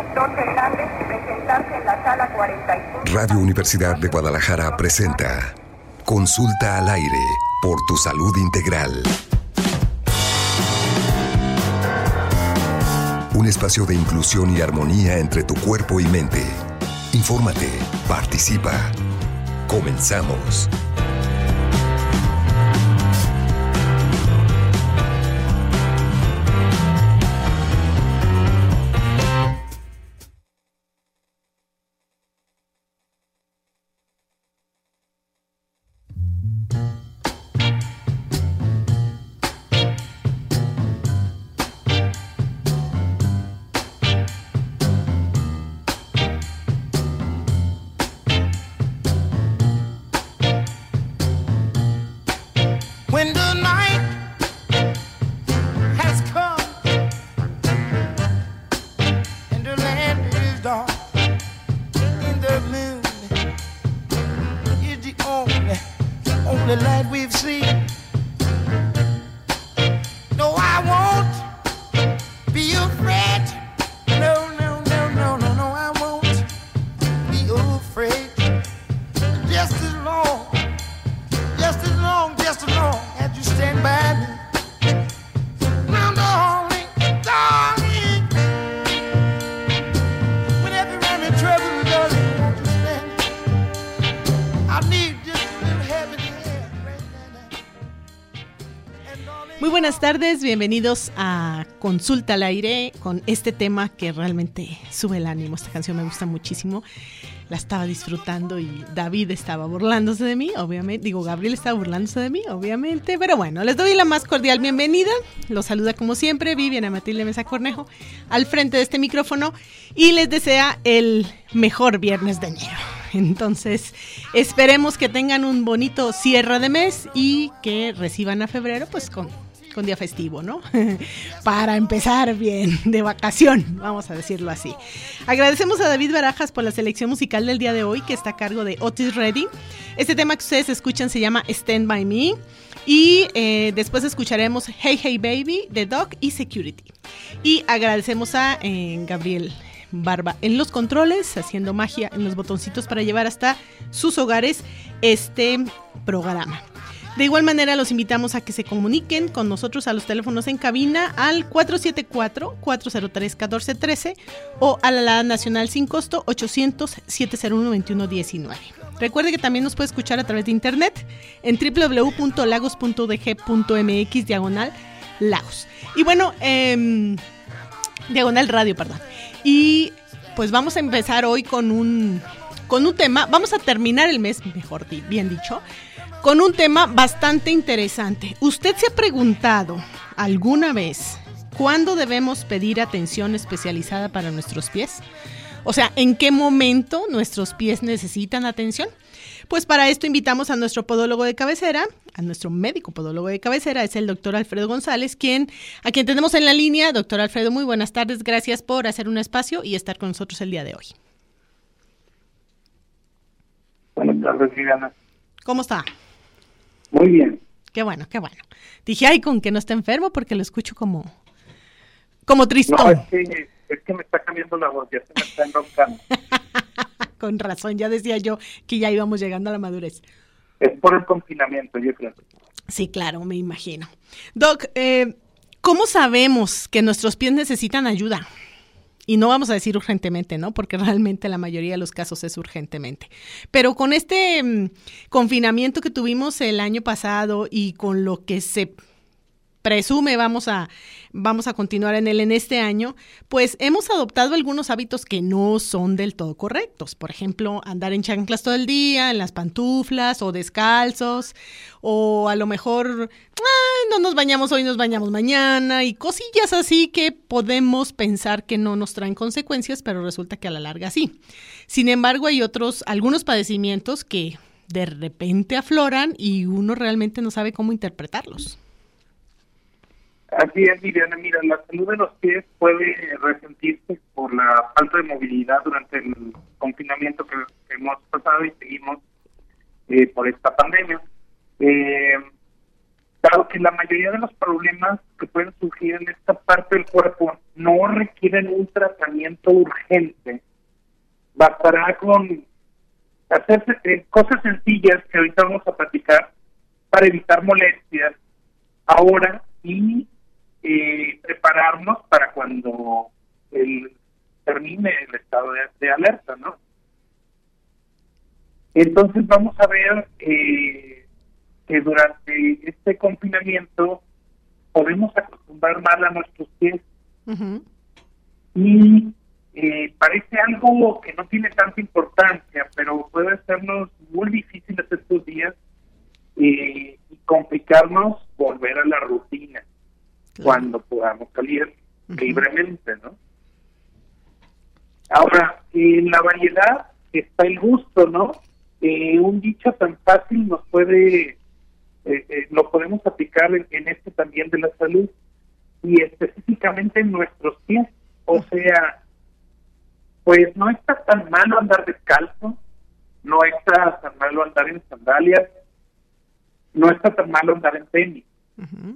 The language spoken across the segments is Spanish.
doctor Fernández presentarse en la sala 45. Radio Universidad de Guadalajara presenta Consulta al Aire por tu salud integral. Un espacio de inclusión y armonía entre tu cuerpo y mente. Infórmate, participa. Comenzamos. Buenas tardes, bienvenidos a Consulta al Aire con este tema que realmente sube el ánimo. Esta canción me gusta muchísimo, la estaba disfrutando y David estaba burlándose de mí, obviamente, Gabriel estaba burlándose de mí, obviamente, pero bueno, les doy la más cordial bienvenida, los saluda como siempre Viviana Matilde Mesa Cornejo al frente de este micrófono y les desea el mejor viernes de enero. Entonces, esperemos que tengan un bonito cierre de mes y que reciban a febrero pues con día festivo, ¿no? Para empezar bien, de vacación, vamos a decirlo así. Agradecemos a David Barajas por la selección musical del día de hoy, que está a cargo de Otis Redding. Este tema que ustedes escuchan se llama Stand By Me. Y después escucharemos Hey Hey Baby de Dog y Security. Y agradecemos a Gabriel Barba en los controles, haciendo magia en los botoncitos para llevar hasta sus hogares este programa. De igual manera los invitamos a que se comuniquen con nosotros a los teléfonos en cabina al 474-403-1413 o a la alada nacional sin costo 800-701-2119. Recuerde que también nos puede escuchar a través de internet en www.lagos.udg.mx/lagos. Y bueno, diagonal radio, perdón. Y pues vamos a empezar hoy con un tema, vamos a terminar el mes, bien dicho, con un tema bastante interesante. ¿Usted se ha preguntado alguna vez cuándo debemos pedir atención especializada para nuestros pies? O sea, ¿en qué momento nuestros pies necesitan atención? Pues para esto invitamos a nuestro podólogo de cabecera, a nuestro médico podólogo de cabecera, es el doctor Alfredo González, a quien tenemos en la línea. Doctor Alfredo, muy buenas tardes, gracias por hacer un espacio y estar con nosotros el día de hoy. Buenas tardes, Viviana. ¿Cómo está? Muy bien. Qué bueno. Dije, ay, con que no está enfermo, porque lo escucho como tristón. No, es que me está cambiando la voz, ya se me está enroncando. Con razón, ya decía yo que ya íbamos llegando a la madurez. Es por el confinamiento, yo creo. Sí, claro, me imagino. Doc, ¿cómo sabemos que nuestros pies necesitan ayuda? Y no vamos a decir urgentemente, ¿no? Porque realmente la mayoría de los casos es urgentemente. Pero con este confinamiento que tuvimos el año pasado y con lo que se presume vamos a continuar en este año, pues hemos adoptado algunos hábitos que no son del todo correctos. Por ejemplo, andar en chanclas todo el día, en las pantuflas o descalzos, o a lo mejor no nos bañamos hoy, nos bañamos mañana, y cosillas así que podemos pensar que no nos traen consecuencias, pero resulta que a la larga sí. Sin embargo, hay algunos padecimientos que de repente afloran y uno realmente no sabe cómo interpretarlos. Así es, Viviana. Mira, la salud de los pies puede resentirse por la falta de movilidad durante el confinamiento que hemos pasado y seguimos por esta pandemia. Dado que la mayoría de los problemas que pueden surgir en esta parte del cuerpo no requieren un tratamiento urgente. Bastará con hacer cosas sencillas que ahorita vamos a platicar para evitar molestias ahora y prepararnos para cuando termine el estado de alerta, ¿no? Entonces vamos a ver que durante este confinamiento podemos acostumbrar mal a nuestros pies. Uh-huh. Y parece algo que no tiene tanta importancia, pero puede hacernos muy difíciles estos días y complicarnos volver a la rutina cuando podamos salir libremente, ¿no? Ahora, en la variedad está el gusto, ¿no? Un dicho tan fácil nos puede, lo podemos aplicar en este también de la salud, y específicamente en nuestros pies. O sea, pues no está tan malo andar descalzo, no está tan malo andar en sandalias, no está tan malo andar en tenis. Uh-huh.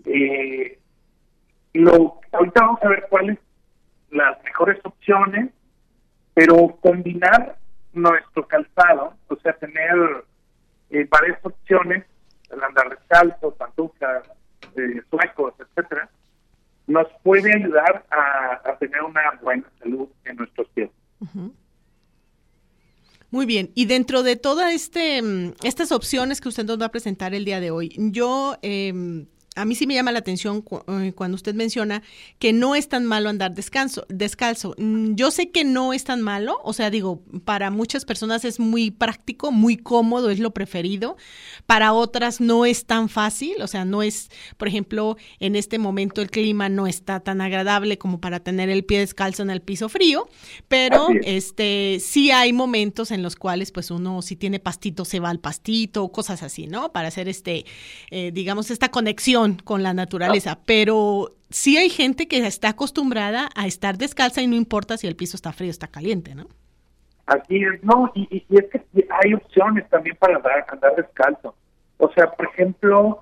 Ahorita vamos a ver cuáles las mejores opciones, pero combinar nuestro calzado, o sea, tener varias opciones, el andar descalzo, pantuflas, suecos, etcétera, nos puede ayudar a tener una buena salud en nuestros pies. Uh-huh. Muy bien, y dentro de todas estas opciones que usted nos va a presentar el día de hoy, a mí sí me llama la atención cuando usted menciona que no es tan malo andar descalzo. Yo sé que no es tan malo, o sea, digo, para muchas personas es muy práctico, muy cómodo, es lo preferido. Para otras no es tan fácil, o sea, no es, por ejemplo, en este momento el clima no está tan agradable como para tener el pie descalzo en el piso frío, pero sí hay momentos en los cuales pues uno si tiene pastito se va al pastito, cosas así, ¿no? Para hacer digamos, esta conexión con la naturaleza, pero sí hay gente que está acostumbrada a estar descalza y no importa si el piso está frío o está caliente, ¿no? Así es, no, y es que hay opciones también para andar descalzo. O sea, por ejemplo,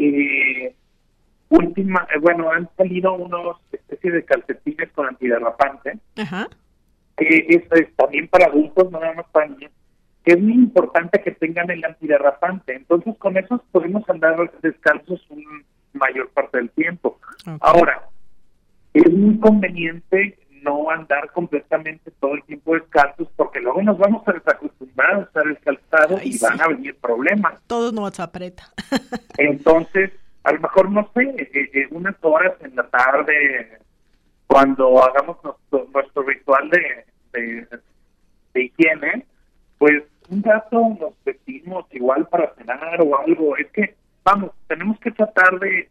han salido unos especies de calcetines con antiderrapante. Ajá. Eso es también para adultos, no nada más para niños. Que es muy importante que tengan el antiderrapante. Entonces, con esos podemos andar descalzos una mayor parte del tiempo. Okay. Ahora, es muy conveniente no andar completamente todo el tiempo descalzos, porque luego nos vamos a desacostumbrar a usar el calzado y van a venir problemas. Todo nos aprieta. Entonces, a lo mejor, no sé, unas horas en la tarde, cuando hagamos nuestro ritual de higiene, pues un rato nos vestimos igual para cenar o algo. Es que, vamos, tenemos que tratar de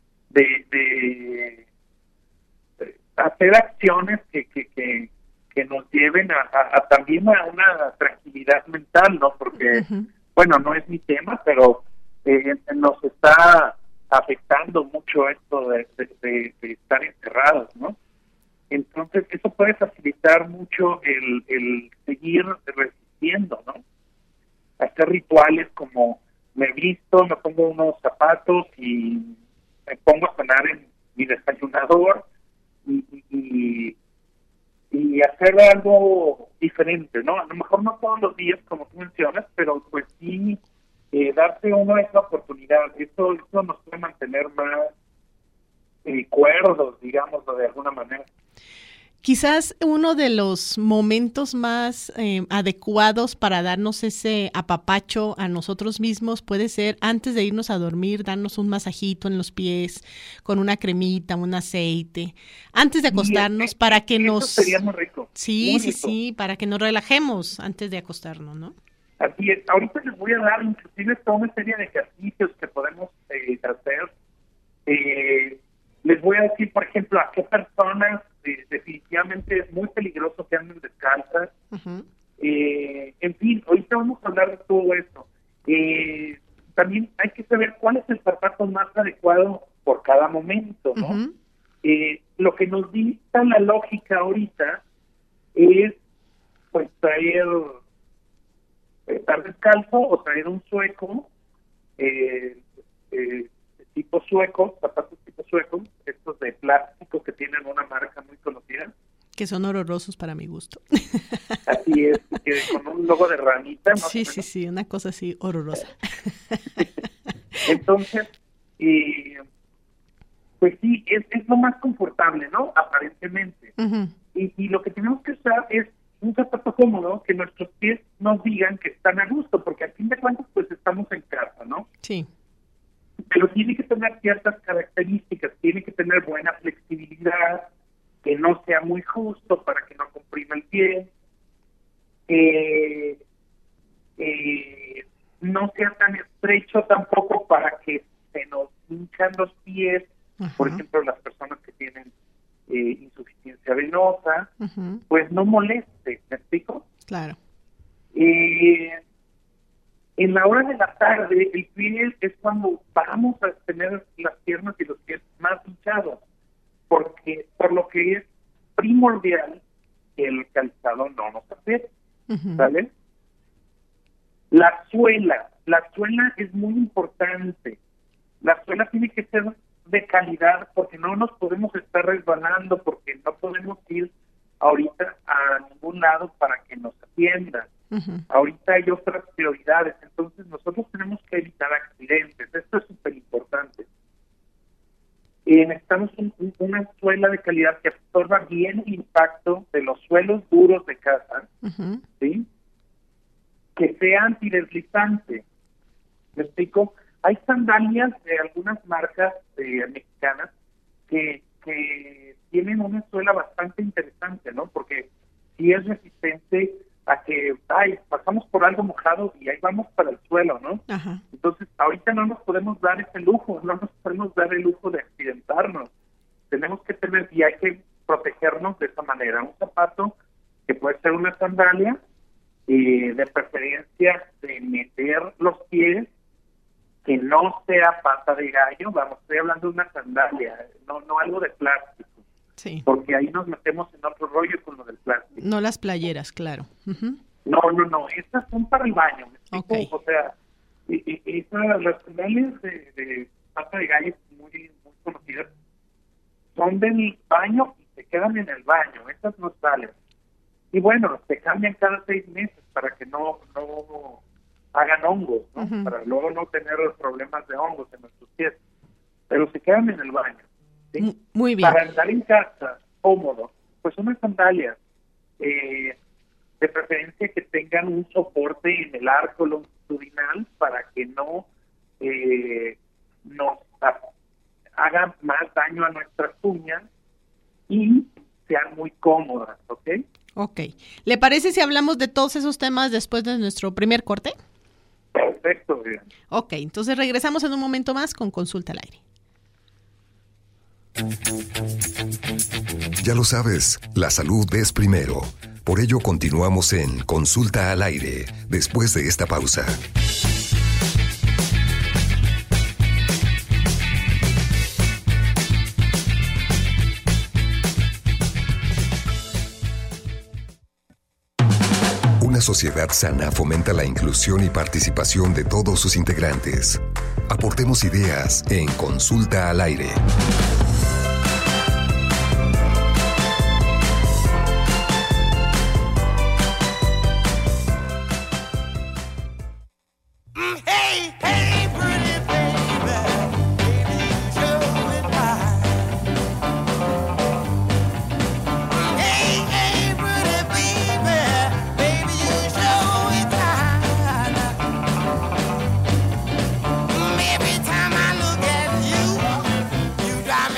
hacer acciones que nos lleven a también a una tranquilidad mental, ¿no? Porque, bueno, no es mi tema, pero nos está afectando mucho esto de estar encerrados, ¿no? Entonces, eso puede facilitar mucho el seguir resistiendo, ¿no? Hacer rituales como me visto, me pongo unos zapatos y me pongo a cenar en mi desayunador y hacer algo diferente, ¿no? A lo mejor no todos los días, como tú mencionas, pero pues sí darse uno esa oportunidad. Eso nos puede mantener más cuerdos, digámoslo de alguna manera. Quizás uno de los momentos más adecuados para darnos ese apapacho a nosotros mismos puede ser antes de irnos a dormir, darnos un masajito en los pies con una cremita, un aceite, antes de acostarnos para que eso nos... sería muy rico. Sí, para que nos relajemos antes de acostarnos, ¿no? Así es. Ahorita les voy a dar inclusive toda una serie de ejercicios que podemos hacer. Les voy a decir, por ejemplo, a qué personas definitivamente es muy peligroso que anden descalzas. Uh-huh. En fin, ahorita vamos a hablar de todo esto. También hay que saber cuál es el zapato más adecuado por cada momento, ¿no? Uh-huh. Lo que nos dicta la lógica ahorita es pues estar descalzo o traer un sueco, tipo suecos, zapatos tipo suecos, estos de plástico que tienen una marca muy conocida. Que son horrorosos para mi gusto. Así es, que con un logo de ranita. Sí, una cosa así horrorosa. Entonces, pues sí, es lo más confortable, ¿no? Aparentemente. Uh-huh. Y lo que tenemos que usar es un zapato cómodo, que nuestros pies nos digan que están a gusto, porque al fin de cuentas, pues estamos en casa, ¿no? Sí. Pero tiene que tener ciertas características, tiene que tener buena flexibilidad, que no sea muy justo para que no comprima el pie, no sea tan estrecho tampoco para que se nos hinchan los pies. Uh-huh. Por ejemplo, las personas que tienen insuficiencia venosa, uh-huh, pues no moleste, ¿me explico? Claro. En la hora de la tarde, el pie es cuando vamos a tener las piernas y los pies más hinchados, porque por lo que es primordial que el calzado no nos afecte, uh-huh, ¿vale? La suela es muy importante. La suela tiene que ser de calidad, porque no nos podemos estar resbalando, porque no podemos ir ahorita a ningún lado para que nos atiendan. Uh-huh. Ahorita hay otras prioridades, entonces nosotros tenemos que evitar accidentes. Esto es súper importante. Necesitamos una suela de calidad que absorba bien el impacto de los suelos duros de casa, uh-huh, ¿sí? Que sea antideslizante. ¿Me explico? Hay sandalias de algunas marcas mexicanas que tienen una suela bastante interesante, ¿no? Porque sí es resistente a que pasamos por algo mojado y ahí vamos para el suelo, ¿no? Ajá. Entonces, ahorita no nos podemos dar ese lujo, no nos podemos dar el lujo de accidentarnos. Tenemos que tener, y hay que protegernos de esa manera. Un zapato que puede ser una sandalia, de preferencia de meter los pies, que no sea pata de gallo, estoy hablando de una sandalia, no algo de plástico. Sí. Porque ahí nos metemos en otro rollo con lo del plástico. No las playeras, claro. Uh-huh. No, estas son para el baño, ¿me explico? Okay. O sea, las sandalias de pata de gallo muy, muy conocidas son del baño y se quedan en el baño, estas no salen. Y bueno, se cambian cada 6 meses para que no hagan hongos, ¿no? Uh-huh. Para luego no tener problemas de hongos en nuestros pies. Pero se quedan en el baño, ¿sí? Muy bien. Para andar en casa, cómodo, pues unas sandalias, de preferencia que tengan un soporte en el arco longitudinal para que no nos hagan más daño a nuestras uñas y sean muy cómodas, ¿ok? Ok. ¿Le parece si hablamos de todos esos temas después de nuestro primer corte? Perfecto, bien. Ok, entonces regresamos en un momento más con Consulta al Aire. Ya lo sabes, la salud es primero. Por ello continuamos en Consulta al Aire, después de esta pausa. Una sociedad sana fomenta la inclusión y participación de todos sus integrantes. Aportemos ideas en Consulta al Aire. Every time I look at you, you drive me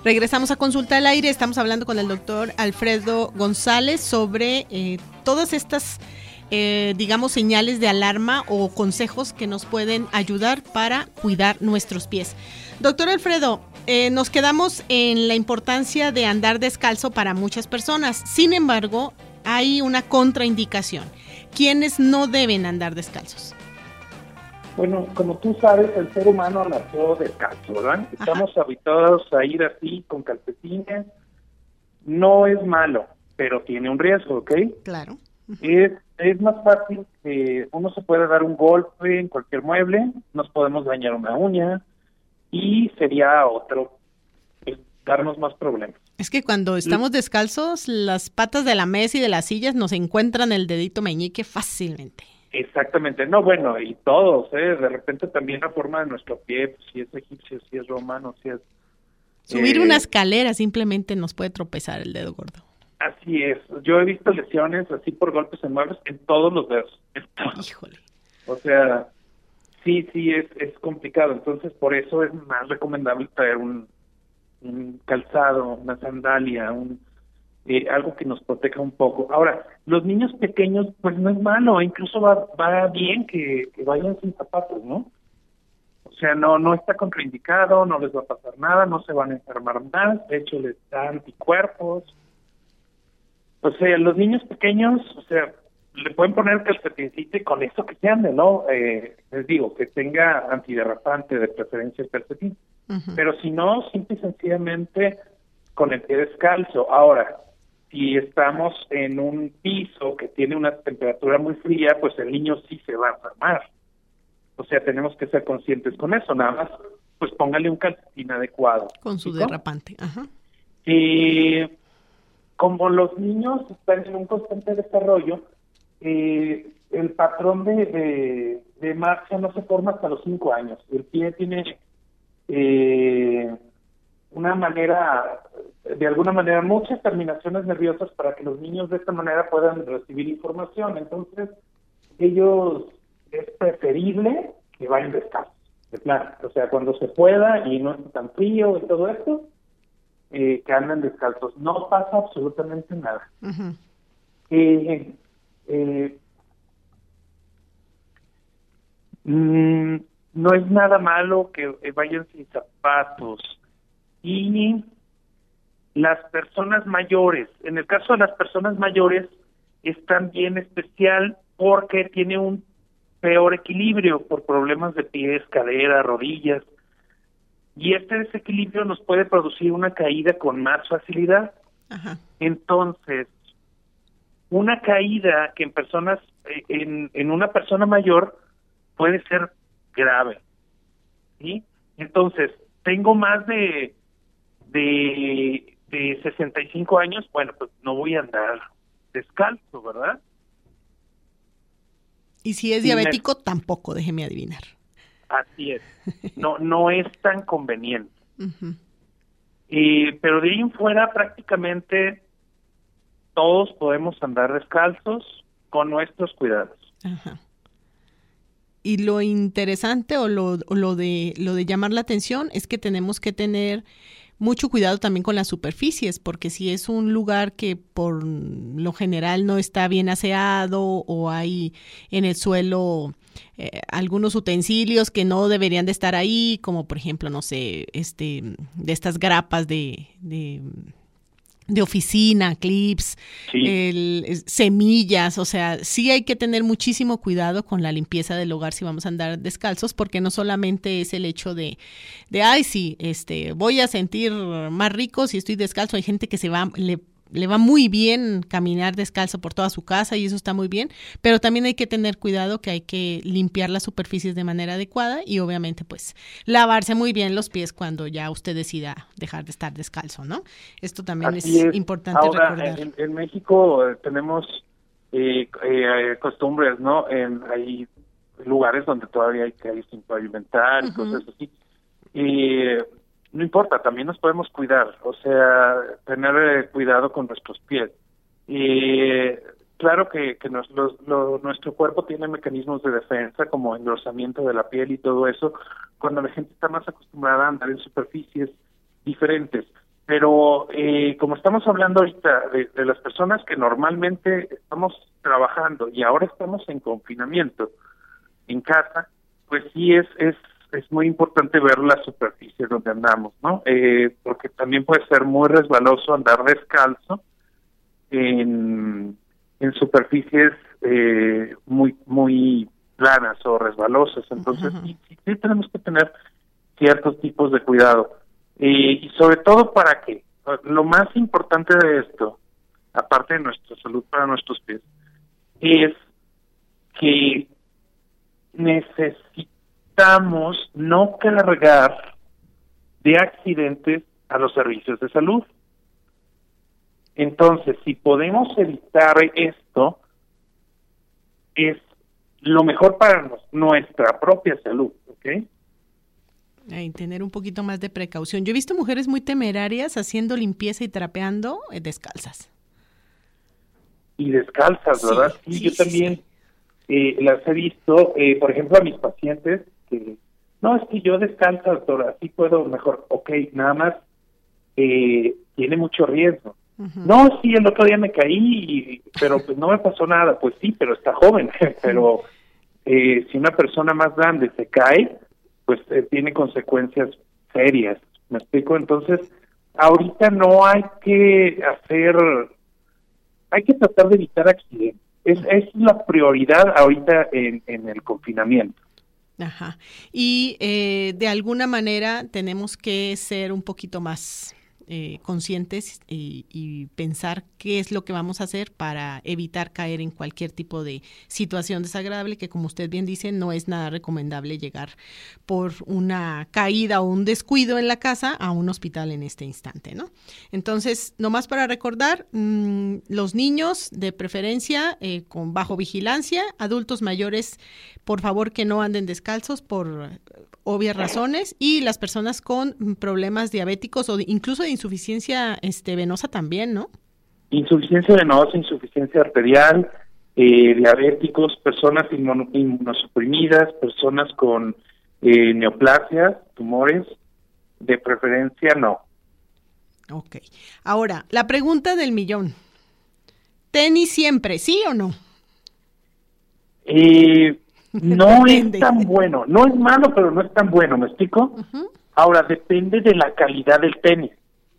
Regresamos a Consulta al Aire. Estamos hablando con el doctor Alfredo González sobre todas estas, digamos, señales de alarma o consejos que nos pueden ayudar para cuidar nuestros pies. Doctor Alfredo, nos quedamos en la importancia de andar descalzo para muchas personas. Sin embargo, hay una contraindicación. ¿Quiénes no deben andar descalzos? Bueno, como tú sabes, el ser humano nació descalzo, ¿verdad? Estamos habituados a ir así con calcetines. No es malo, pero tiene un riesgo, ¿ok? Claro. Es más fácil que uno se pueda dar un golpe en cualquier mueble, nos podemos dañar una uña y sería darnos más problemas. Es que cuando estamos descalzos, las patas de la mesa y de las sillas nos encuentran el dedito meñique fácilmente. Exactamente, no, bueno, y todos, de repente también la forma de nuestro pie, pues, si es egipcio, si es romano, si es... Subir una escalera simplemente nos puede tropezar el dedo gordo. Así es, yo he visto lesiones así por golpes en muebles en todos los dedos. Híjole. O sea, sí, es complicado, entonces por eso es más recomendable traer un calzado, una sandalia, algo que nos proteja un poco. Ahora, los niños pequeños, pues no es malo, incluso va bien que vayan sin zapatos, ¿no? O sea, no está contraindicado, no les va a pasar nada, no se van a enfermar más, de hecho les da anticuerpos. O sea, los niños pequeños, o sea, le pueden poner calcetincito y con eso que se ande, ¿no? Les digo, que tenga antiderrapante, de preferencia el calcetín. Uh-huh. Pero si no, simple y sencillamente con el pie descalzo. Ahora, si estamos en un piso que tiene una temperatura muy fría, pues el niño sí se va a enfermar. O sea, tenemos que ser conscientes con eso. Nada más, pues póngale un calcetín adecuado. Con su derrapante. Ajá. Como los niños están en un constante desarrollo, el patrón de marcha no se forma hasta los 5 años. El pie tiene una manera, de alguna manera, muchas terminaciones nerviosas para que los niños de esta manera puedan recibir información. Entonces, ellos es preferible que vayan descalzos, de plano. O sea, cuando se pueda y no esté tan frío y todo esto, que anden descalzos. No pasa absolutamente nada. Uh-huh. No es nada malo que vayan sin zapatos. Y las personas mayores, en el caso de las personas mayores, es también especial porque tiene un peor equilibrio por problemas de pies, cadera, rodillas. Y este desequilibrio nos puede producir una caída con más facilidad. Ajá. Entonces, una caída que en una persona mayor puede ser grave, ¿sí? Entonces, tengo más de 65 años, bueno, pues no voy a andar descalzo, ¿verdad? Y si es diabético, tampoco, déjeme adivinar. Así es, no es tan conveniente. Uh-huh. Pero de ahí en fuera prácticamente todos podemos andar descalzos con nuestros cuidados. Ajá. Y lo interesante o lo de llamar la atención es que tenemos que tener mucho cuidado también con las superficies, porque si es un lugar que por lo general no está bien aseado o hay en el suelo algunos utensilios que no deberían de estar ahí, como por ejemplo, no sé, de estas grapas de oficina, clips, sí. Semillas, o sea, sí hay que tener muchísimo cuidado con la limpieza del hogar si vamos a andar descalzos, porque no solamente es el hecho de ay, sí, voy a sentir más rico si estoy descalzo. Hay gente que le va muy bien caminar descalzo por toda su casa y eso está muy bien, pero también hay que tener cuidado que hay que limpiar las superficies de manera adecuada y obviamente pues lavarse muy bien los pies cuando ya usted decida dejar de estar descalzo, ¿no? Esto también es importante ahora, recordar. En México tenemos costumbres, ¿no? Hay lugares donde todavía hay calles sin pavimentar y cosas así. No importa, también nos podemos cuidar, o sea, tener cuidado con nuestros pies. Claro que nuestro cuerpo tiene mecanismos de defensa, como engrosamiento de la piel y todo eso, cuando la gente está más acostumbrada a andar en superficies diferentes. Pero como estamos hablando ahorita de las personas que normalmente estamos trabajando y ahora estamos en confinamiento en casa, pues sí es muy importante ver la superficie donde andamos, ¿no? Porque también puede ser muy resbaloso andar descalzo en superficies muy planas o resbalosas. Entonces sí tenemos que tener ciertos tipos de cuidado. Y sobre todo para que lo más importante de esto, aparte de nuestra salud para nuestros pies, es que necesitamos no cargar de accidentes a los servicios de salud. Entonces, si podemos evitar esto, es lo mejor para nuestra propia salud, ¿ok? Y tener un poquito más de precaución. Yo he visto mujeres muy temerarias haciendo limpieza y trapeando descalzas. Y descalzas, ¿verdad? Sí, yo también las he visto, por ejemplo, a mis pacientes que, no, es que yo descalza, doctora, así puedo mejor. Ok, nada más tiene mucho riesgo. No, sí, el otro día me caí, pero pues no me pasó nada. Pues sí, pero está joven. Pero si una persona más grande se cae, pues tiene consecuencias serias. ¿Me explico? Entonces, ahorita no hay que hay que tratar de evitar accidentes. Es la prioridad ahorita en el confinamiento. Ajá. Y de alguna manera tenemos que ser un poquito más conscientes y pensar qué es lo que vamos a hacer para evitar caer en cualquier tipo de situación desagradable, que como usted bien dice, no es nada recomendable llegar por una caída o un descuido en la casa a un hospital en este instante, ¿no? Entonces, nomás para recordar, los niños de preferencia con bajo vigilancia, adultos mayores, por favor que no anden descalzos por obvias razones, y las personas con problemas diabéticos o incluso de insuficiencia venosa también, ¿no? Insuficiencia venosa, insuficiencia arterial, diabéticos, personas inmunosuprimidas, personas con neoplasias, tumores, de preferencia no. Ok. Ahora, la pregunta del millón. ¿Tenis siempre, sí o no? No es tan bueno, no es malo, pero no es tan bueno, ¿me explico? Ahora, depende de la calidad del tenis.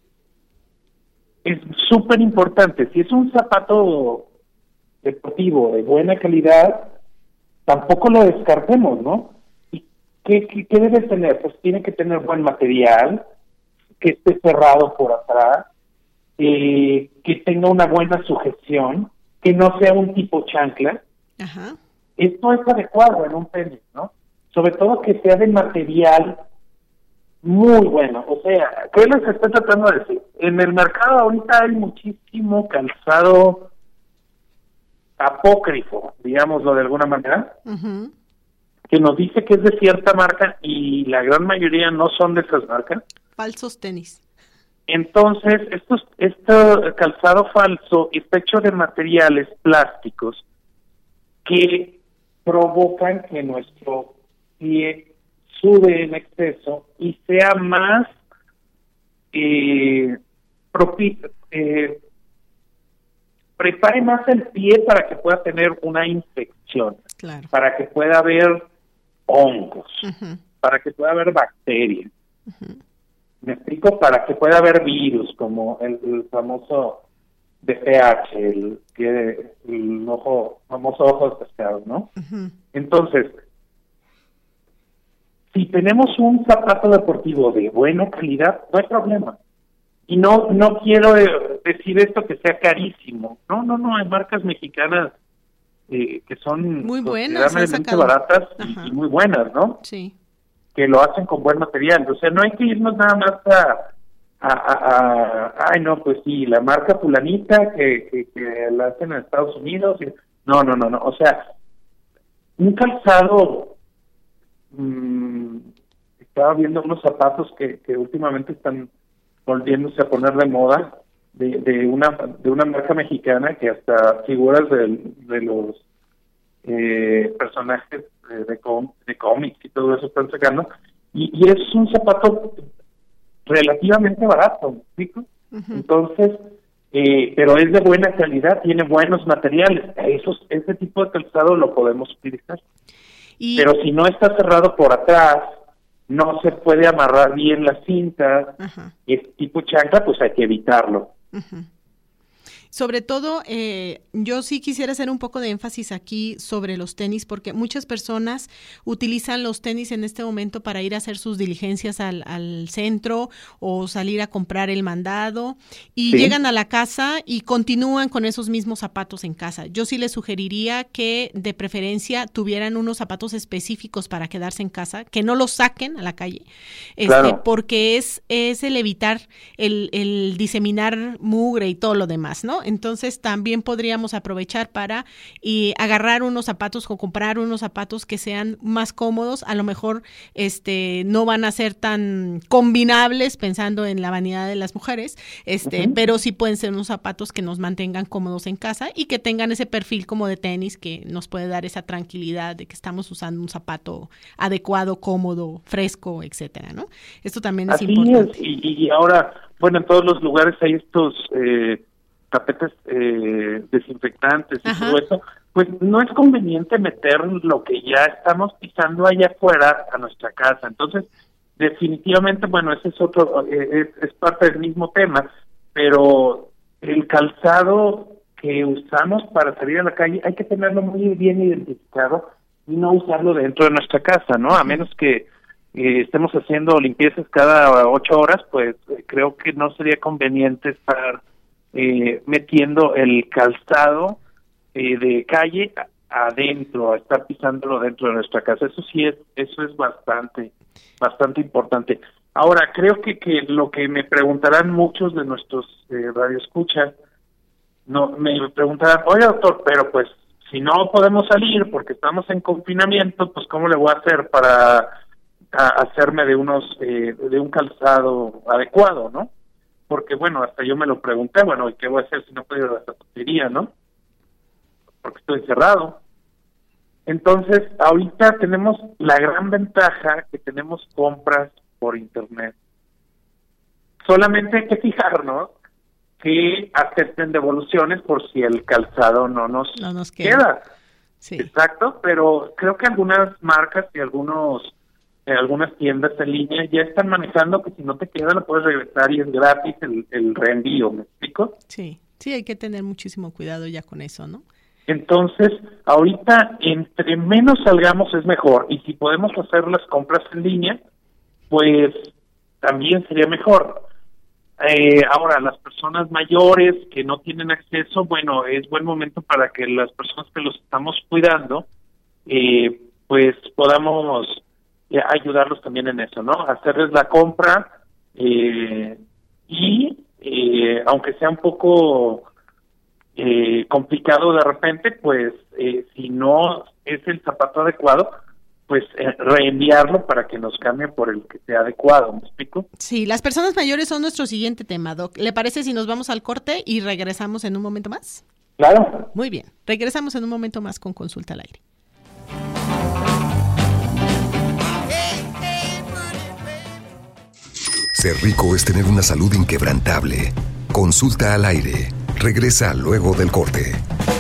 Es súper importante, si es un zapato deportivo de buena calidad, tampoco lo descartemos, ¿no? ¿Y qué debe tener? Pues tiene que tener buen material, que esté cerrado por atrás, que tenga una buena sujeción, que no sea un tipo chancla. Ajá. Esto es adecuado en un tenis, ¿no? Sobre todo que sea de material muy bueno. O sea, ¿qué les estoy tratando de decir? En el mercado ahorita hay muchísimo calzado apócrifo, digámoslo de alguna manera, que nos dice que es de cierta marca y la gran mayoría no son de esas marcas. Falsos tenis. Entonces, este calzado falso está hecho de materiales plásticos que provocan que nuestro pie sube en exceso y sea más prepare más el pie para que pueda tener una infección, claro, para que pueda haber hongos, para que pueda haber bacterias. Me explico, para que pueda haber virus como el famoso DPH, el famoso ojo de pescado, ¿no? Entonces, si tenemos un zapato deportivo de buena calidad, no hay problema. Y no quiero decir esto que sea carísimo. No, hay marcas mexicanas que son muy buenas, realmente baratas y muy buenas, ¿no? Sí. Que lo hacen con buen material. O sea, no hay que irnos nada más ay, no, pues sí, la marca fulanita que la hacen en Estados Unidos. No. O sea, un calzado, estaba viendo unos zapatos que últimamente están volviéndose a poner de moda, de una marca mexicana que hasta figuras de los personajes de cómics y todo eso están sacando, y es un zapato relativamente barato, ¿me explico? Entonces, pero es de buena calidad, tiene buenos materiales. Ese tipo de calzado lo podemos utilizar. Pero si no está cerrado por atrás, no se puede amarrar bien la cinta, es tipo chancla, pues hay que evitarlo. Sobre todo, yo sí quisiera hacer un poco de énfasis aquí sobre los tenis, porque muchas personas utilizan los tenis en este momento para ir a hacer sus diligencias al centro o salir a comprar el mandado y llegan a la casa y continúan con esos mismos zapatos en casa. Yo sí les sugeriría que de preferencia tuvieran unos zapatos específicos para quedarse en casa, que no los saquen a la calle, porque es el evitar el diseminar mugre y todo lo demás, ¿no? Entonces también podríamos aprovechar para agarrar unos zapatos o comprar unos zapatos que sean más cómodos. A lo mejor no van a ser tan combinables pensando en la vanidad de las mujeres, pero sí pueden ser unos zapatos que nos mantengan cómodos en casa y que tengan ese perfil como de tenis que nos puede dar esa tranquilidad de que estamos usando un zapato adecuado, cómodo, fresco, etcétera, ¿no? Esto también es importante. Y ahora, bueno, en todos los lugares hay estos tapetes desinfectantes y todo eso, pues no es conveniente meter lo que ya estamos pisando allá afuera a nuestra casa. Entonces, definitivamente, bueno, ese es otro, es parte del mismo tema, pero el calzado que usamos para salir a la calle hay que tenerlo muy bien identificado y no usarlo dentro de nuestra casa, ¿no? A menos que estemos haciendo limpiezas cada 8 horas, pues creo que no sería conveniente estar metiendo el calzado de calle adentro, estar pisándolo dentro de nuestra casa. Eso es bastante importante. Ahora, creo que lo que me preguntarán muchos de nuestros radioescuchas, me preguntarán, oye doctor, pero pues si no podemos salir porque estamos en confinamiento, pues ¿cómo le voy a hacer para hacerme de un calzado adecuado, ¿no? Porque, bueno, hasta yo me lo pregunté, bueno, ¿y qué voy a hacer si no puedo ir a la zapatería, no? Porque estoy encerrado. Entonces, ahorita tenemos la gran ventaja que tenemos compras por internet. Solamente hay que fijarnos que acepten devoluciones por si el calzado no nos queda. Sí. Exacto, pero creo que algunas marcas y algunas tiendas en línea ya están manejando que si no te queda lo puedes regresar y es gratis el reenvío, ¿me explico? Sí, hay que tener muchísimo cuidado ya con eso, ¿no? Entonces, ahorita entre menos salgamos es mejor, y si podemos hacer las compras en línea, pues también sería mejor. Ahora, las personas mayores que no tienen acceso, bueno, es buen momento para que las personas que los estamos cuidando, pues podamos ayudarlos también en eso, ¿no? Hacerles la compra aunque sea un poco complicado de repente, pues si no es el zapato adecuado, pues reenviarlo para que nos cambien por el que sea adecuado, ¿me explico? Sí, las personas mayores son nuestro siguiente tema, Doc. ¿Le parece si nos vamos al corte y regresamos en un momento más? Claro. Muy bien, regresamos en un momento más con Consulta al Aire. Ser rico es tener una salud inquebrantable. Consulta al Aire. Regresa luego del corte.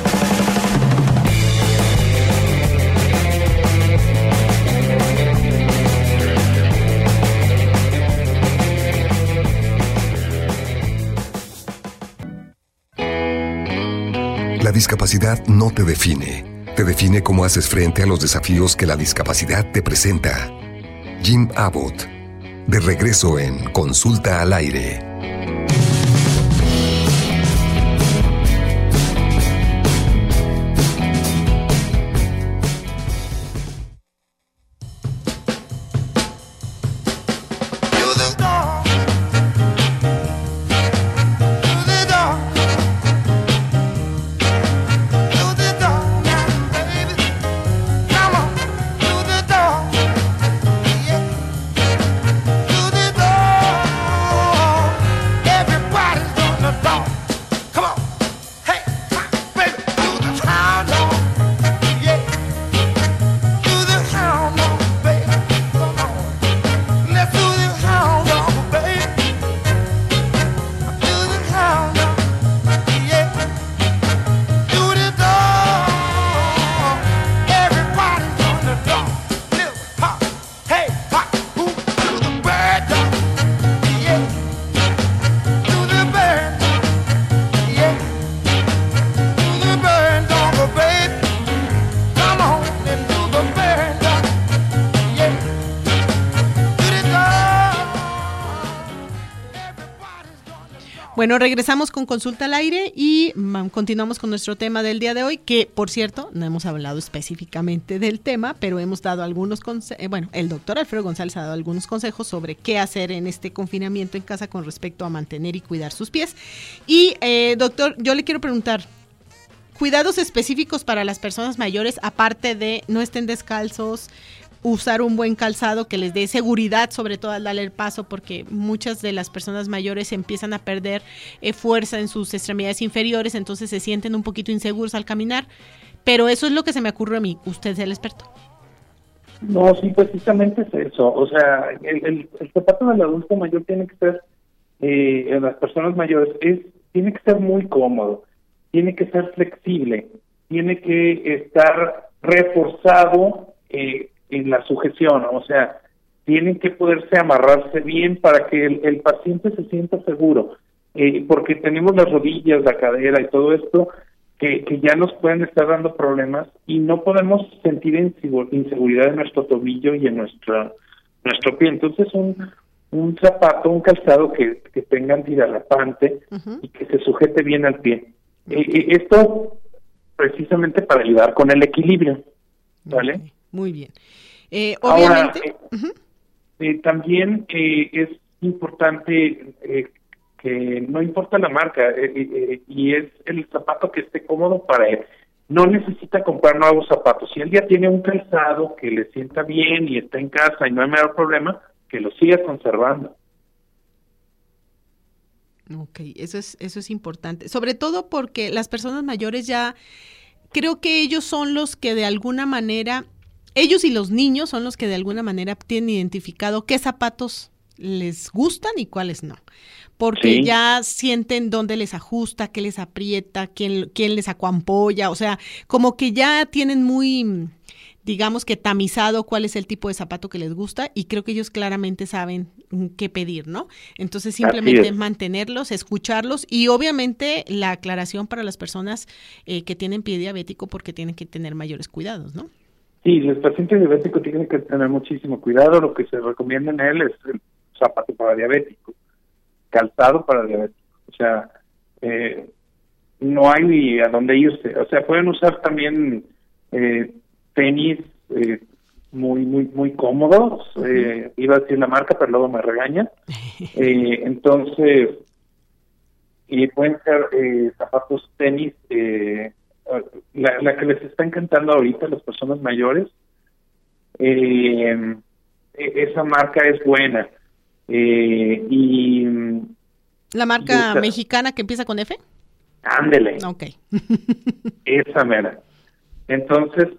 La discapacidad no te define. Te define cómo haces frente a los desafíos que la discapacidad te presenta. Jim Abbott. De regreso en Consulta al Aire. Bueno, regresamos con Consulta al Aire y continuamos con nuestro tema del día de hoy, que por cierto, no hemos hablado específicamente del tema, pero hemos dado algunos consejos, el doctor Alfredo González ha dado algunos consejos sobre qué hacer en este confinamiento en casa con respecto a mantener y cuidar sus pies. Y doctor, yo le quiero preguntar, cuidados específicos para las personas mayores, aparte de no estén descalzos, usar un buen calzado que les dé seguridad, sobre todo al darle el paso, porque muchas de las personas mayores empiezan a perder fuerza en sus extremidades inferiores, entonces se sienten un poquito inseguros al caminar, pero eso es lo que se me ocurre a mí. Usted es el experto. No, sí, precisamente es eso. O sea, el zapato del adulto mayor tiene que ser, en las personas mayores, tiene que ser muy cómodo, tiene que ser flexible, tiene que estar reforzado en la sujeción, o sea, tienen que poderse amarrarse bien para que el paciente se sienta seguro, porque tenemos las rodillas, la cadera y todo esto que ya nos pueden estar dando problemas y no podemos sentir inseguridad en nuestro tobillo y en nuestro pie. Entonces un zapato, un calzado que tenga antiderrapante y que se sujete bien al pie. Esto precisamente para ayudar con el equilibrio, ¿vale? Okay. Muy bien. Obviamente. Ahora, también es importante que no importa la marca, y es el zapato que esté cómodo para él. No necesita comprar nuevos zapatos. Si él ya tiene un calzado que le sienta bien y está en casa y no hay mayor problema, que lo siga conservando. Ok, eso es importante. Sobre todo porque las personas mayores ya, creo que ellos son los que de alguna manera, ellos y los niños son los que de alguna manera tienen identificado qué zapatos les gustan y cuáles no. Porque ya sienten dónde les ajusta, qué les aprieta, quién les acuampolla, o sea, como que ya tienen muy, digamos que tamizado cuál es el tipo de zapato que les gusta y creo que ellos claramente saben qué pedir, ¿no? Entonces simplemente es mantenerlos, escucharlos y obviamente la aclaración para las personas que tienen pie diabético porque tienen que tener mayores cuidados, ¿no? Sí, los pacientes diabéticos tienen que tener muchísimo cuidado. Lo que se recomienda en él es el zapato para diabético, calzado para diabético. O sea, no hay ni a dónde irse. O sea, pueden usar también tenis muy cómodos. Iba a decir la marca, pero luego me regaña. Entonces, pueden ser zapatos tenis. La que les está encantando ahorita a las personas mayores, esa marca es buena. Y ¿la marca mexicana que empieza con F? Ándele. Ok. Esa mera. Entonces,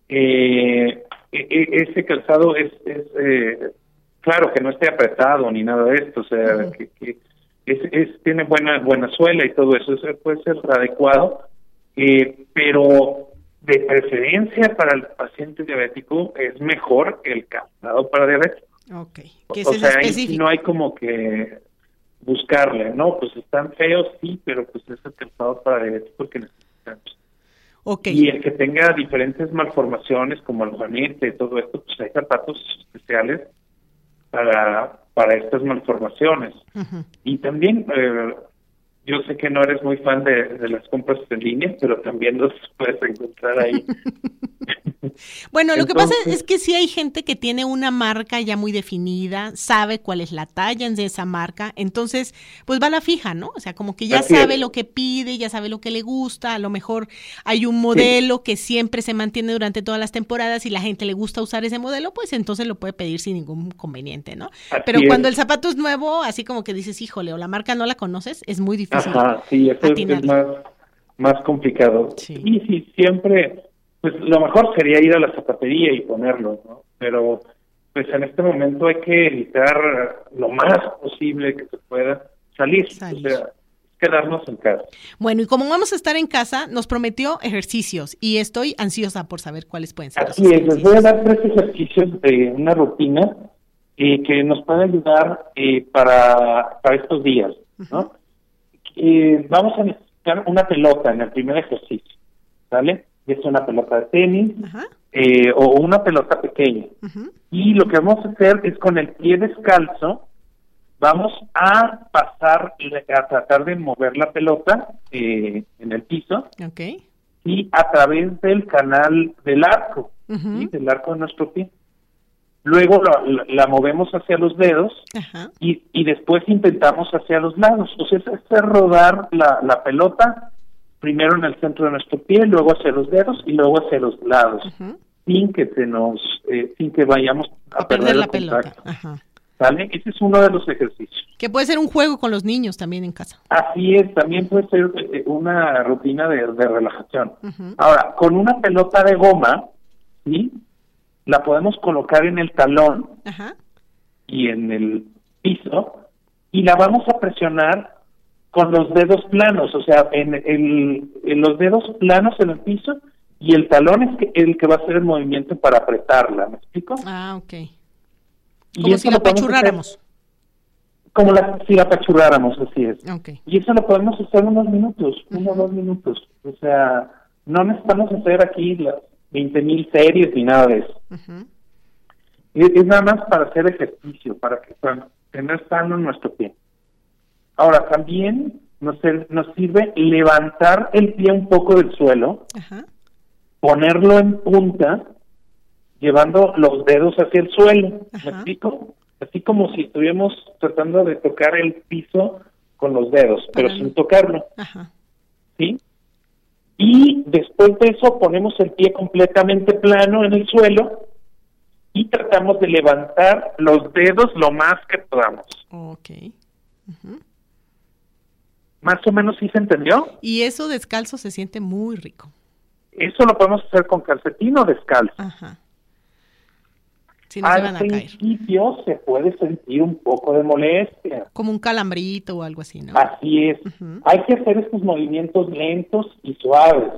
ese calzado es claro que no esté apretado ni nada de esto, o sea, que tiene buena suela y todo eso puede ser adecuado. Pero de preferencia para el paciente diabético es mejor el calzado para diabético. Okay. O sea, ahí no hay como que buscarle, ¿no? Pues están feos, sí, pero pues es el calzado para diabético que necesitamos. Okay. Y el que tenga diferentes malformaciones como el juanete, todo esto, pues hay zapatos especiales para estas malformaciones. Y también yo sé que no eres muy fan de las compras en línea, pero también los puedes encontrar ahí. Bueno, lo que pasa es que sí hay gente que tiene una marca ya muy definida, sabe cuál es la talla de esa marca, entonces pues va a la fija, ¿no? O sea, como que ya sabe lo que pide, ya sabe lo que le gusta, a lo mejor hay un modelo que siempre se mantiene durante todas las temporadas y la gente le gusta usar ese modelo, pues entonces lo puede pedir sin ningún inconveniente, ¿no? Pero cuando el zapato es nuevo, así como que dices, híjole, o la marca no la conoces, es muy difícil. Ajá, sí, eso es más complicado. Sí. Y sí, siempre, pues lo mejor sería ir a la zapatería y ponerlo, ¿no? Pero pues en este momento hay que evitar lo más posible que se pueda salir. O sea, quedarnos en casa. Bueno, y como vamos a estar en casa, nos prometió ejercicios y estoy ansiosa por saber cuáles pueden ser. Así es, les voy a dar 3 ejercicios de una rutina que nos puede ayudar para estos días, ¿no? Vamos a necesitar una pelota en el primer ejercicio, ¿vale? Es una pelota de tenis o una pelota pequeña. Y lo que vamos a hacer es con el pie descalzo vamos a tratar de mover la pelota en el piso, Okay. y a través del canal del arco, Uh-huh. ¿sí? Del arco de nuestro pie. Luego la movemos hacia los dedos, Ajá. y después intentamos hacia los lados. O sea, es hacer rodar la pelota primero en el centro de nuestro pie, luego hacia los dedos y luego hacia los lados, Uh-huh. sin que sin que vayamos a perder la el pelota. contacto. Ajá. ¿Sale? Ese es uno de los ejercicios. Que puede ser un juego con los niños también en casa. Así es, también puede ser una rutina de relajación. Uh-huh. Ahora, con una pelota de goma, ¿sí? La podemos colocar en el talón Ajá. y en el piso, y la vamos a presionar con los dedos planos, o sea, en los dedos planos en el piso, y el talón es el que va a hacer el movimiento para apretarla, ¿me explico? Ah, ok. Y Como eso si lo la podemos hacer apachurráramos. como si la apachurráramos, así es. Ok. Y eso lo podemos hacer unos minutos, 1 o 2 minutos. O sea, no necesitamos hacer aquí las 20,000 series ni nada de eso. Uh-huh. Es nada más para hacer ejercicio, para tener sano nuestro pie. Ahora, también nos sirve levantar el pie un poco del suelo, Ajá. ponerlo en punta, llevando los dedos hacia el suelo. ¿Me Ajá. explico? Así como si estuviéramos tratando de tocar el piso con los dedos, pero Para sin no- tocarlo, Ajá. ¿sí? Y después de eso ponemos el pie completamente plano en el suelo y tratamos de levantar los dedos lo más que podamos. Ok. Uh-huh. ¿Más o menos sí se entendió? Y eso descalzo se siente muy rico. Eso lo podemos hacer con calcetín o descalzo. Ajá. Si no se van Al a caer. principio se puede sentir un poco de molestia. Como un calambrito o algo así, ¿no? Así es. Ujú. Hay que hacer estos movimientos lentos y suaves.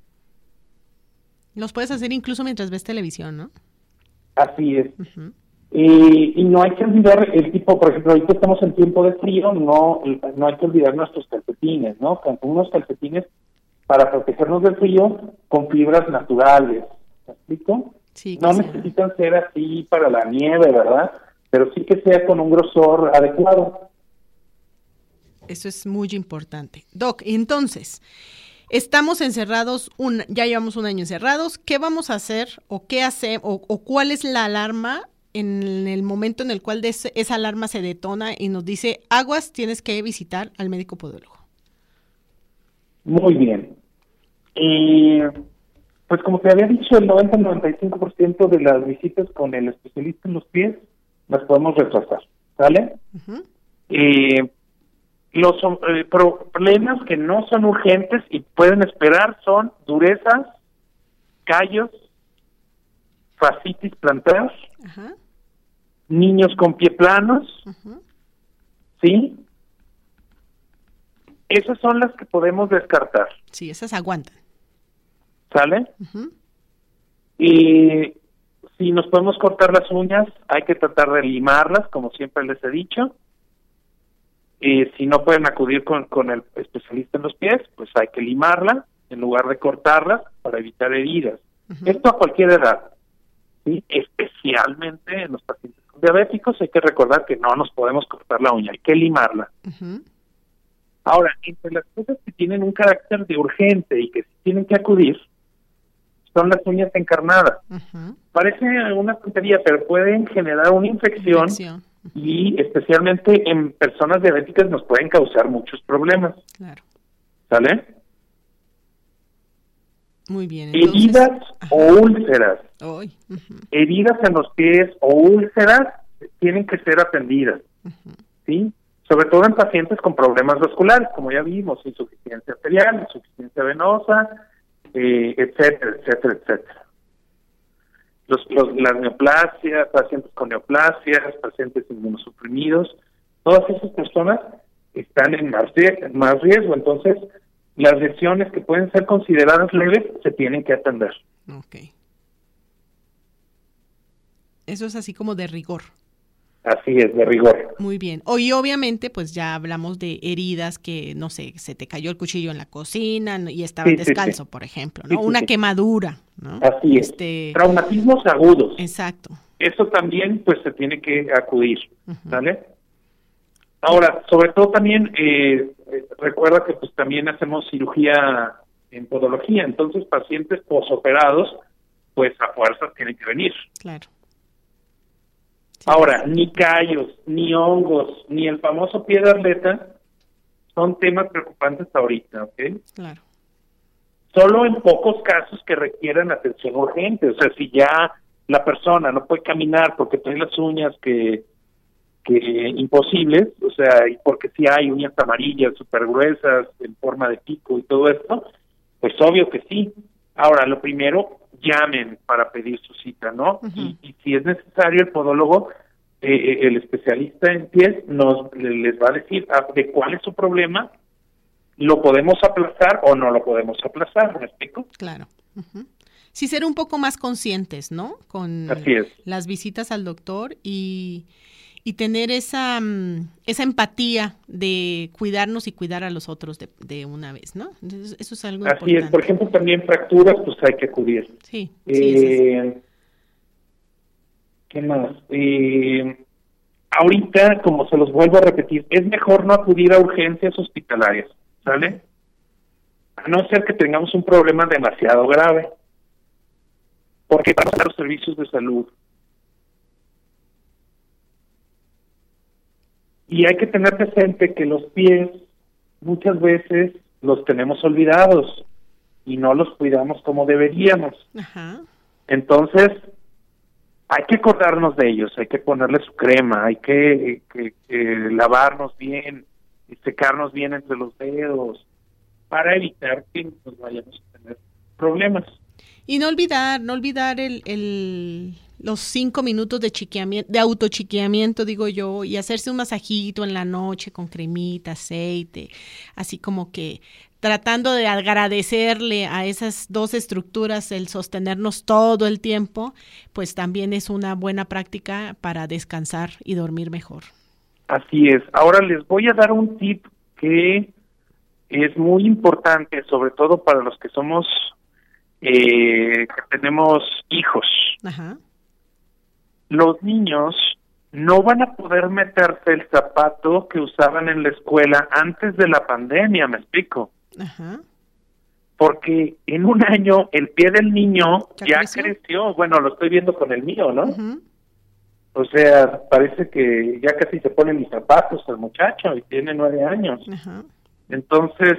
Los puedes hacer incluso mientras ves televisión, ¿no? Así es. Ujú. Y no hay que olvidar el tipo, por ejemplo, ahorita estamos en tiempo de frío, no hay que olvidar nuestros calcetines, ¿no? Con unos calcetines para protegernos del frío con fibras naturales. ¿Me explico? Sí, No que sea- necesitan ser así para la nieve, ¿verdad? Pero sí que sea con un grosor adecuado. Eso es muy importante. Doc, entonces, estamos encerrados, ya llevamos un año encerrados. ¿Qué vamos a hacer o qué hacemos o cuál es la alarma en el momento en el cual esa alarma se detona y nos dice, aguas, tienes que visitar al médico podólogo? Muy bien. Pues como te había dicho, el 90-95% de las visitas con el especialista en los pies las podemos retrasar, ¿sale? Uh-huh. Los problemas que no son urgentes y pueden esperar son durezas, callos, fascitis plantar, Ajá. niños con pie planos, Uh-huh. ¿sí? Esas son las que podemos descartar, Sí, esas aguantan. ¿sale? Uh-huh. Y si nos podemos cortar las uñas, hay que tratar de limarlas, como siempre les he dicho. Y si no pueden acudir con el especialista en los pies, pues hay que limarla en lugar de cortarlas para evitar heridas. Uh-huh. Esto a cualquier edad, ¿sí? Especialmente en los pacientes diabéticos hay que recordar que no nos podemos cortar la uña, hay que limarla. Uh-huh. Ahora, entre las cosas que tienen un carácter de urgente y que sí tienen que acudir, son las uñas encarnadas. Uh-huh. Parece una tontería, pero pueden generar una infección Infección. y especialmente en personas diabéticas nos pueden causar muchos problemas, Claro. ¿sale? Muy bien. Entonces, Heridas ajá. o úlceras. Ay, ujú, Heridas en los pies o úlceras tienen que ser atendidas, ujú. ¿sí? Sobre todo en pacientes con problemas vasculares, como ya vimos, insuficiencia arterial, insuficiencia venosa, etcétera, etcétera, etcétera. Las neoplasias, pacientes con neoplasias, pacientes inmunosuprimidos, todas esas personas están en más riesgo, entonces las lesiones que pueden ser consideradas leves se tienen que atender. Ok. Eso es así como de rigor. Así es, de rigor. Muy bien. Y obviamente, pues ya hablamos de heridas que, no sé, se te cayó el cuchillo en la cocina y estabas Sí, sí, descalzo, sí. por ejemplo, ¿no? Sí, sí, Una sí. quemadura, ¿no? Así es. Traumatismos agudos. Exacto. Eso también, pues, se tiene que acudir, Ujú. ¿vale? Ahora, sobre todo también, recuerda que pues también hacemos cirugía en podología, entonces pacientes posoperados, pues a fuerzas tienen que venir. Claro. Sí, Ahora, ni callos, ni hongos, ni el famoso pie de atleta son temas preocupantes ahorita, ¿ok? claro. Solo en pocos casos que requieran atención urgente, o sea, si ya la persona no puede caminar porque tiene las uñas que imposibles, o sea, y porque si hay uñas amarillas súper gruesas en forma de pico y todo esto, pues obvio que sí. Ahora, lo primero, llamen para pedir su cita, ¿no? Uh-huh. Y si es necesario, el podólogo, el especialista en pies, les va a decir de cuál es su problema, lo podemos aplazar o no lo podemos aplazar, ¿me explico? Claro. Uh-huh. Sí, ser un poco más conscientes, ¿no? Con Así es. las visitas al doctor y tener esa empatía de cuidarnos y cuidar a los otros de una vez, ¿no? Entonces, eso es algo Así importante. es. Por ejemplo, también fracturas, pues hay que acudir. Sí, sí. ¿Qué más? Ahorita, como se los vuelvo a repetir, es mejor no acudir a urgencias hospitalarias, ¿sale? A no ser que tengamos un problema demasiado grave. Porque vamos a los servicios de salud. Y hay que tener presente que los pies muchas veces los tenemos olvidados y no los cuidamos como deberíamos. Ajá. Entonces, hay que acordarnos de ellos, hay que ponerle su crema, hay que lavarnos bien, secarnos bien entre los dedos, para evitar que nos vayamos a tener problemas. Y no olvidar los 5 minutos de autochiqueamiento, digo yo, y hacerse un masajito en la noche con cremita, aceite, así como que tratando de agradecerle a esas dos estructuras el sostenernos todo el tiempo, pues también es una buena práctica para descansar y dormir mejor. Así es. Ahora les voy a dar un tip que es muy importante, sobre todo para los que somos que tenemos hijos. Ajá. Los niños no van a poder meterse el zapato que usaban en la escuela antes de la pandemia, ¿me explico? Ajá. Porque en un año el pie del niño ya creció. creció. Bueno, lo estoy viendo con el mío, ¿no? Uh-huh. O sea, parece que ya casi se pone mis zapatos el muchacho y tiene 9 años. Ajá. Entonces,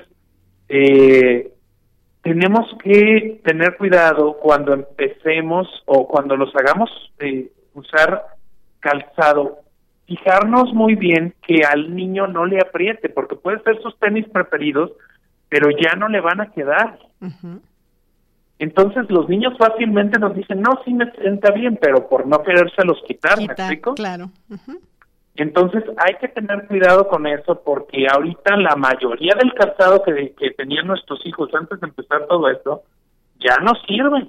tenemos que tener cuidado cuando empecemos o cuando los hagamos usar calzado. Fijarnos muy bien que al niño no le apriete, porque puede ser sus tenis preferidos, pero ya no le van a quedar. Uh-huh. Entonces los niños fácilmente nos dicen, no, sí me sienta bien, pero por no querérselos quitar, ¿me explico? Claro. Uh-huh. Entonces hay que tener cuidado con eso, porque ahorita la mayoría del calzado que tenían nuestros hijos antes de empezar todo esto, ya no sirve.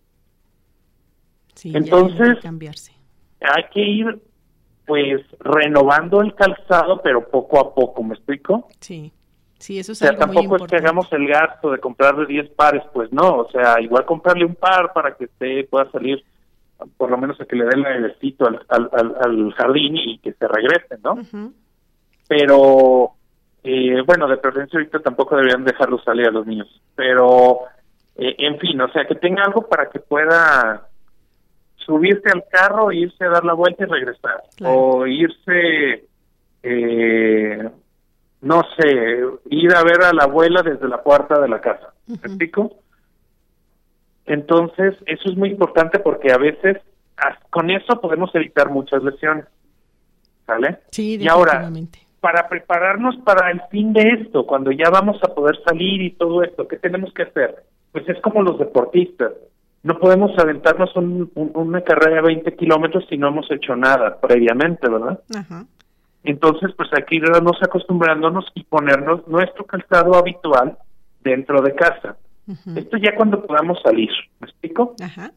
Sí, entonces ya tiene que cambiarse. Hay que ir pues renovando el calzado, pero poco a poco, ¿me explico? Sí, sí, eso es o sea, algo muy tampoco es que importante. hagamos el gasto de comprarle 10 pares, pues no, o sea, igual comprarle un par para que pueda salir, por lo menos a que le den el airecito al jardín y que se regrese, ¿no? Uh-huh. Pero, bueno, de preferencia ahorita tampoco deberían dejarlos salir a los niños, pero, en fin, o sea, que tenga algo para que pueda subirse al carro e irse a dar la vuelta y regresar. Claro. O irse, no sé, ir a ver a la abuela desde la puerta de la casa. ¿Me explico? Entonces, eso es muy importante porque a veces con eso podemos evitar muchas lesiones. ¿Sale? Sí, y ahora, definitivamente. para prepararnos para el fin de esto, cuando ya vamos a poder salir y todo esto, ¿qué tenemos que hacer? Pues es como los deportistas. No podemos aventarnos una carrera de 20 kilómetros si no hemos hecho nada previamente, ¿verdad? Ajá. Entonces, pues hay que irnos acostumbrándonos y ponernos nuestro calzado habitual dentro de casa. Uh-huh. Esto ya cuando podamos salir, ¿me explico? Ajá.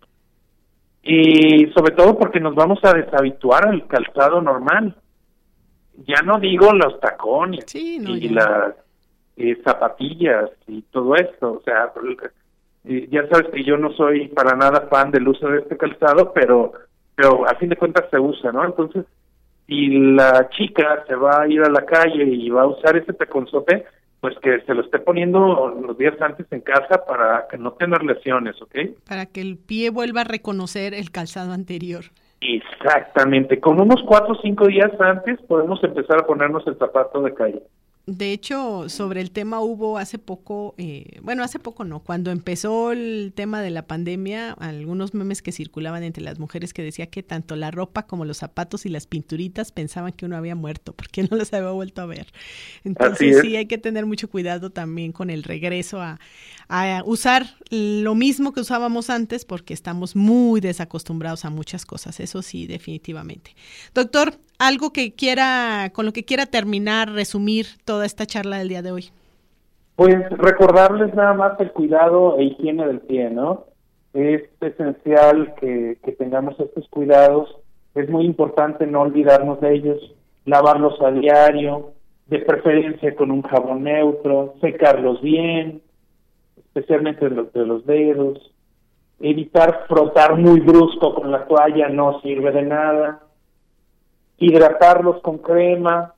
Y sobre todo porque nos vamos a deshabituar al calzado normal. Ya no digo los tacones Sí, no, y ya. las zapatillas y todo esto, o sea, ya sabes que yo no soy para nada fan del uso de este calzado, pero a fin de cuentas se usa, ¿no? Entonces, si la chica se va a ir a la calle y va a usar ese taconzote, pues que se lo esté poniendo los días antes en casa para que no tener lesiones, ¿ok? Para que el pie vuelva a reconocer el calzado anterior. Exactamente, con unos 4 o 5 días antes podemos empezar a ponernos el zapato de calle. De hecho, sobre el tema hubo hace poco no, cuando empezó el tema de la pandemia, algunos memes que circulaban entre las mujeres que decía que tanto la ropa como los zapatos y las pinturitas pensaban que uno había muerto porque no los había vuelto a ver. Entonces sí hay que tener mucho cuidado también con el regreso a usar lo mismo que usábamos antes porque estamos muy desacostumbrados a muchas cosas, eso sí, definitivamente. Doctor, algo con lo que quiera terminar, resumir toda esta charla del día de hoy. Pues recordarles nada más el cuidado e higiene del pie, ¿no? Es esencial que tengamos estos cuidados, es muy importante no olvidarnos de ellos, lavarlos a diario, de preferencia con un jabón neutro, secarlos bien, especialmente de los dedos, evitar frotar muy brusco con la toalla, no sirve de nada, hidratarlos con crema.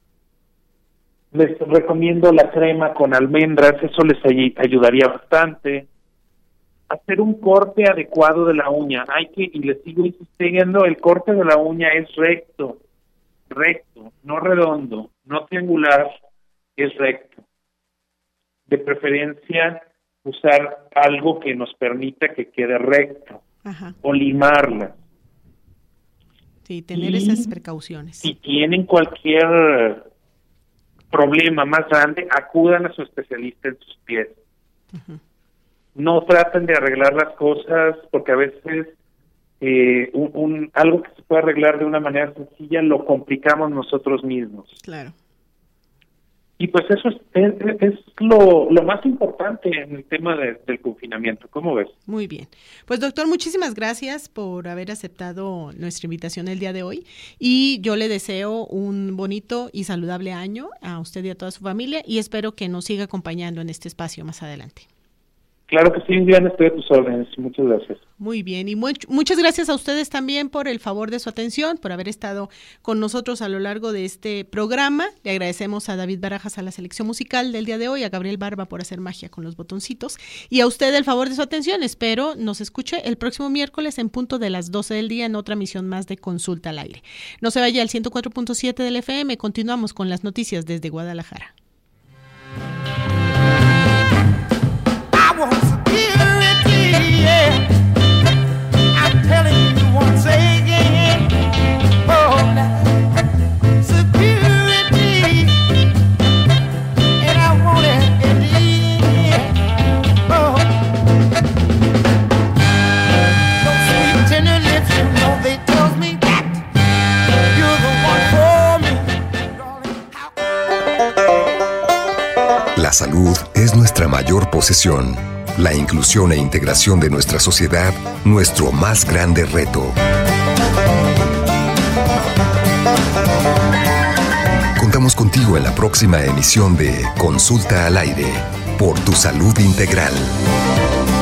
Les recomiendo la crema con almendras, eso les ayudaría bastante. Hacer un corte adecuado de la uña, y les sigo insistiendo, el corte de la uña es recto, no redondo, no triangular, es recto. De preferencia, usar algo que nos permita que quede recto. Ajá. O limarla. Sí, tener esas precauciones. Si tienen cualquier problema más grande, acudan a su especialista en sus pies. Uh-huh. No traten de arreglar las cosas, porque a veces algo que se puede arreglar de una manera sencilla lo complicamos nosotros mismos. Claro. Y pues eso es lo más importante en el tema del confinamiento. ¿Cómo ves? Muy bien. Pues doctor, muchísimas gracias por haber aceptado nuestra invitación el día de hoy y yo le deseo un bonito y saludable año a usted y a toda su familia y espero que nos siga acompañando en este espacio más adelante. Claro que sí, Diana, estoy a tus órdenes. Muchas gracias. Muy bien, y muchas gracias a ustedes también por el favor de su atención, por haber estado con nosotros a lo largo de este programa. Le agradecemos a David Barajas a la selección musical del día de hoy, a Gabriel Barba por hacer magia con los botoncitos, y a usted el favor de su atención. Espero nos escuche el próximo miércoles en punto de las 12 del día en otra emisión más de Consulta al Aire. No se vaya al 104.7 del FM, continuamos con las noticias desde Guadalajara. Security, yeah. I'm telling you once again, oh, security, and I want it indeed, oh. Those sweet tender lips, you know they tells me that you're the one for me. La salud es nuestra mayor posesión. La inclusión e integración de nuestra sociedad, nuestro más grande reto. Contamos contigo en la próxima emisión de Consulta al Aire, por tu salud integral.